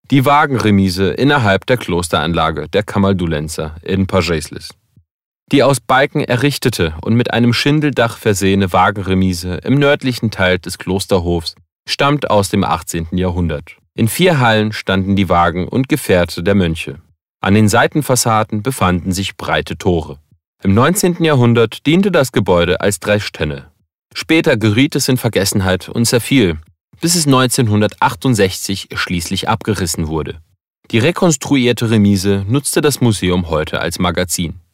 Die Wagenremise innerhalb der Klosteranlage der Camaldulenzer in Păjăslis. Die aus Balken errichtete und mit einem Schindeldach versehene Wagenremise im nördlichen Teil des Klosterhofs stammt aus dem 18. Jahrhundert. In 4 Hallen standen die Wagen und Gefährte der Mönche. An den Seitenfassaden befanden sich breite Tore. Im 19. Jahrhundert diente das Gebäude als Dreschtenne. Später geriet es in Vergessenheit und zerfiel, bis es 1968 schließlich abgerissen wurde. Die rekonstruierte Remise nutzte das Museum heute als Magazin.